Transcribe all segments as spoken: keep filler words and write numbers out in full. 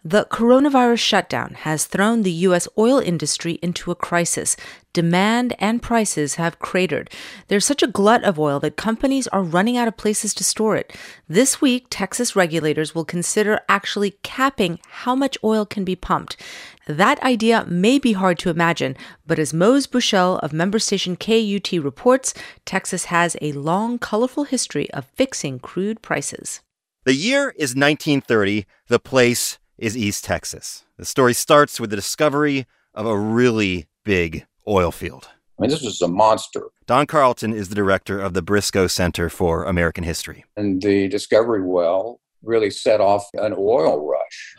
The coronavirus shutdown has thrown the U S oil industry into a crisis. Demand and prices have cratered. There's such a glut of oil that companies are running out of places to store it. This week, Texas regulators will consider actually capping how much oil can be pumped. That idea may be hard to imagine, but as Mose Bushell of member station K U T reports, Texas has a long, colorful history of fixing crude prices. The year is nineteen thirty. The place is East Texas. The story starts with the discovery of a really big oil field. I mean, this was a monster. Don Carlton is the director of the Briscoe Center for American History. And the discovery well really set off an oil rush.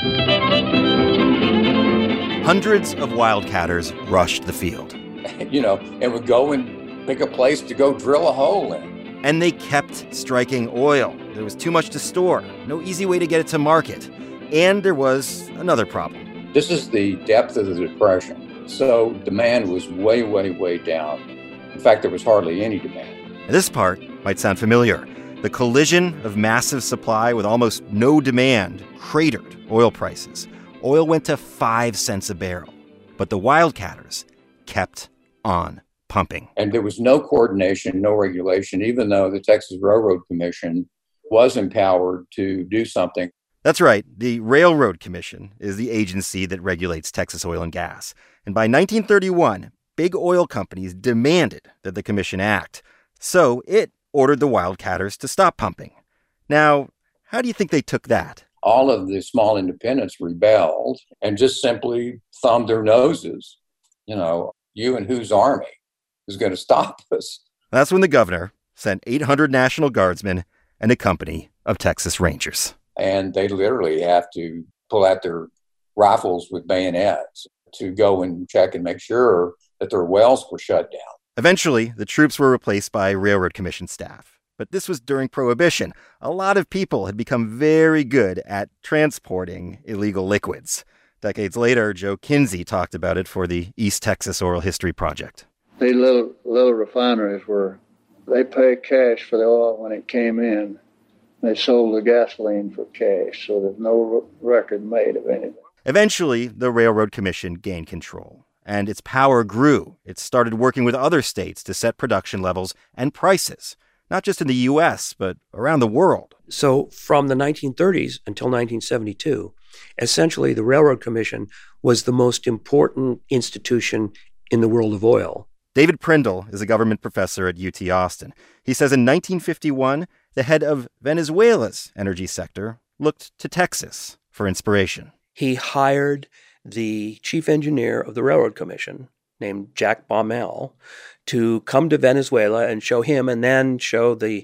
Hundreds of wildcatters rushed the field. You know, and would go and pick a place to go drill a hole in. And they kept striking oil. There was too much to store, no easy way to get it to market. And there was another problem. This is the depth of the Depression. So demand was way, way, way down. In fact, there was hardly any demand. This part might sound familiar. The collision of massive supply with almost no demand cratered oil prices. Oil went to five cents a barrel. But the wildcatters kept on pumping. And there was no coordination, no regulation, even though the Texas Railroad Commission was empowered to do something. That's right. The Railroad Commission is the agency that regulates Texas oil and gas. And by nineteen thirty-one, big oil companies demanded that the commission act. So it ordered the wildcatters to stop pumping. Now, how do you think they took that? All of the small independents rebelled and just simply thumbed their noses. You know, you and whose army is going to stop us? That's when the governor sent eight hundred National Guardsmen and a company of Texas Rangers. And they literally have to pull out their rifles with bayonets to go and check and make sure that their wells were shut down. Eventually, the troops were replaced by Railroad Commission staff. But this was during Prohibition. A lot of people had become very good at transporting illegal liquids. Decades later, Joe Kinsey talked about it for the East Texas Oral History Project. These little, little refineries were, they paid cash for the oil when it came in. They sold the gasoline for cash, so there's no record made of anything. Eventually, the Railroad Commission gained control, and its power grew. It started working with other states to set production levels and prices, not just in the U S, but around the world. So from the nineteen thirties until nineteen seventy-two, essentially the Railroad Commission was the most important institution in the world of oil. David Prindle is a government professor at U T Austin. He says in nineteen fifty-one, the head of Venezuela's energy sector looked to Texas for inspiration. He hired the chief engineer of the Railroad Commission, named Jack Baumel, to come to Venezuela and show him and then show the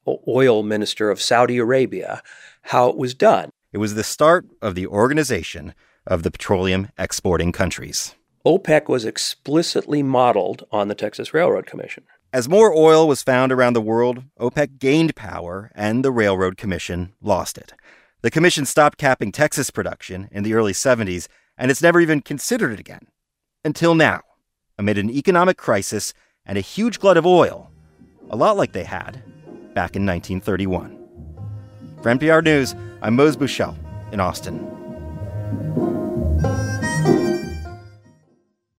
oil minister of Saudi Arabia how it was done. It was the start of the Organization of the Petroleum Exporting Countries. OPEC was explicitly modeled on the Texas Railroad Commission. As more oil was found around the world, OPEC gained power and the Railroad Commission lost it. The commission stopped capping Texas production in the early seventies, and it's never even considered it again. Until now, amid an economic crisis and a huge glut of oil, a lot like they had back in nineteen thirty-one. For N P R News, I'm Mose Bushell in Austin.